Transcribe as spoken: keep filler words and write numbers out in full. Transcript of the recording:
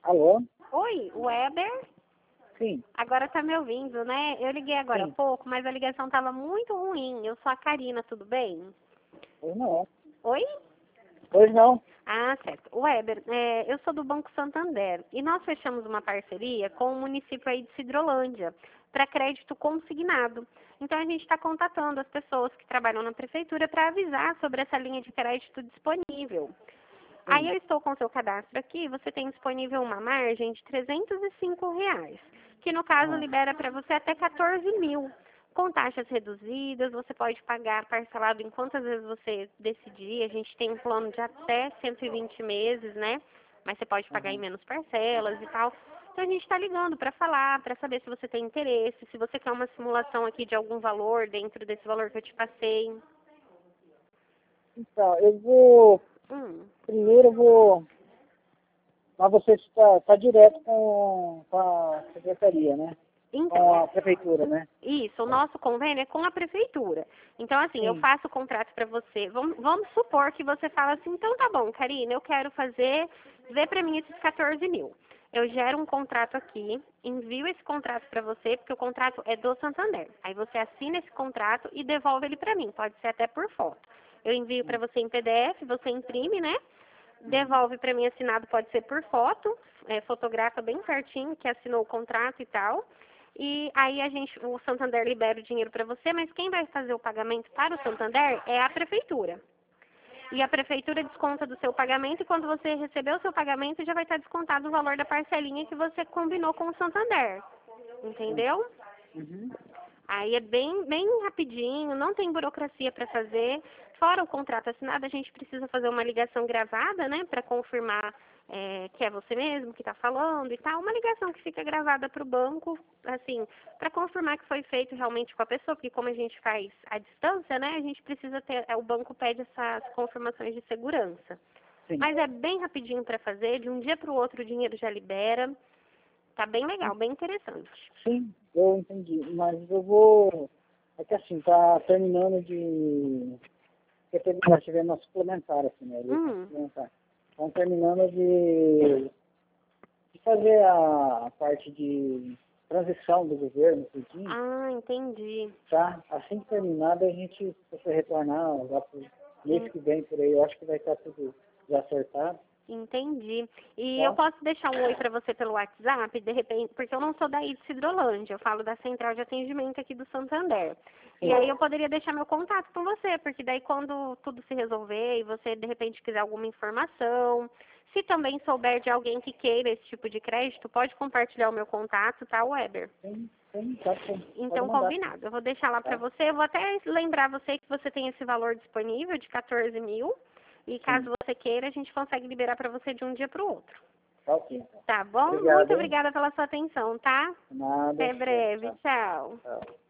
Alô? Oi, Weber? Sim. Agora tá me ouvindo, né? Eu liguei agora há Sim. pouco, mas a ligação tava muito ruim. Eu sou a Karina, tudo bem? Pois não. Oi? Pois não. Ah, certo. Weber, é, eu sou do Banco Santander e nós fechamos uma parceria com o município aí de Sidrolândia para crédito consignado. Então a gente está contatando as pessoas que trabalham na prefeitura para avisar sobre essa linha de crédito disponível. Aí Sim. eu estou com o seu cadastro aqui, você tem disponível uma margem de trezentos e cinco reais, que no caso Ah, libera para você até quatorze mil. Com taxas reduzidas, você pode pagar parcelado em quantas vezes você decidir. A gente tem um plano de até cento e vinte meses, né? Mas você pode pagar em aham. menos parcelas e tal. Então a gente está ligando para falar, para saber se você tem interesse, se você quer uma simulação aqui de algum valor dentro desse valor que eu te passei. Então, eu vou... Hum. Primeiro eu vou... Mas você está tá direto com, com a secretaria, né? Então, Com a prefeitura, né? isso, o nosso convênio é com a prefeitura. Então, assim, eu Sim. faço o contrato para você. Vamos, vamos supor que você fala assim, então tá bom, Karina, eu quero fazer, vê para mim esses quatorze mil. Eu gero um contrato aqui, envio esse contrato para você, porque o contrato é do Santander. Aí você assina esse contrato e devolve ele para mim, pode ser até por foto. Eu envio para você em P D F, você imprime, né? Devolve para mim assinado, pode ser por foto, é, fotografa bem certinho que assinou o contrato e tal. E aí a gente, o Santander libera o dinheiro para você, mas quem vai fazer o pagamento para o Santander é a prefeitura. E a prefeitura desconta do seu pagamento e quando você receber o seu pagamento já vai estar descontado o valor da parcelinha que você combinou com o Santander. Entendeu? Uhum. Aí é bem, bem rapidinho, não tem burocracia para fazer. Fora o contrato assinado, a gente precisa fazer uma ligação gravada, né, para confirmar é, que é você mesmo que está falando e tal. Uma ligação que fica gravada para o banco, assim, para confirmar que foi feito realmente com a pessoa, porque como a gente faz à distância, né, a gente precisa ter, o banco pede essas confirmações de segurança. Sim. Mas é bem rapidinho para fazer, de um dia para o outro o dinheiro já libera. Tá bem legal, bem interessante. Sim, eu entendi. Mas eu vou... É que assim, tá terminando de... Porque teve- nós tivemos uma suplementar, assim, né? Eleição Hum. suplementar. Estão terminando de, de fazer a parte de transição do governo, tudinho, Ah, entendi. tá? Assim que terminado, a gente, se você retornar lá pro mês que vem, por aí, eu acho que vai estar tudo já acertado, Entendi. E eu tá? posso deixar um oi para você pelo WhatsApp, de repente, porque eu não sou daí de Sidrolândia, eu falo da central de atendimento aqui do Santander. E Sim. aí eu poderia deixar meu contato com você, porque daí quando tudo se resolver e você de repente quiser alguma informação, se também souber de alguém que queira esse tipo de crédito, pode compartilhar o meu contato, tá, Weber? Sim, sim, tá bom. Pode Então, mandar, combinado. Eu vou deixar lá para tá? você. Eu vou até lembrar você que você tem esse valor disponível de quatorze mil. E caso Sim, você queira, a gente consegue liberar para você de um dia para o outro. tá ok, então. Tá bom? Muito Obrigado, hein? obrigada pela sua atenção, tá? Nada, Até é, breve. tchau, Tchau. tchau.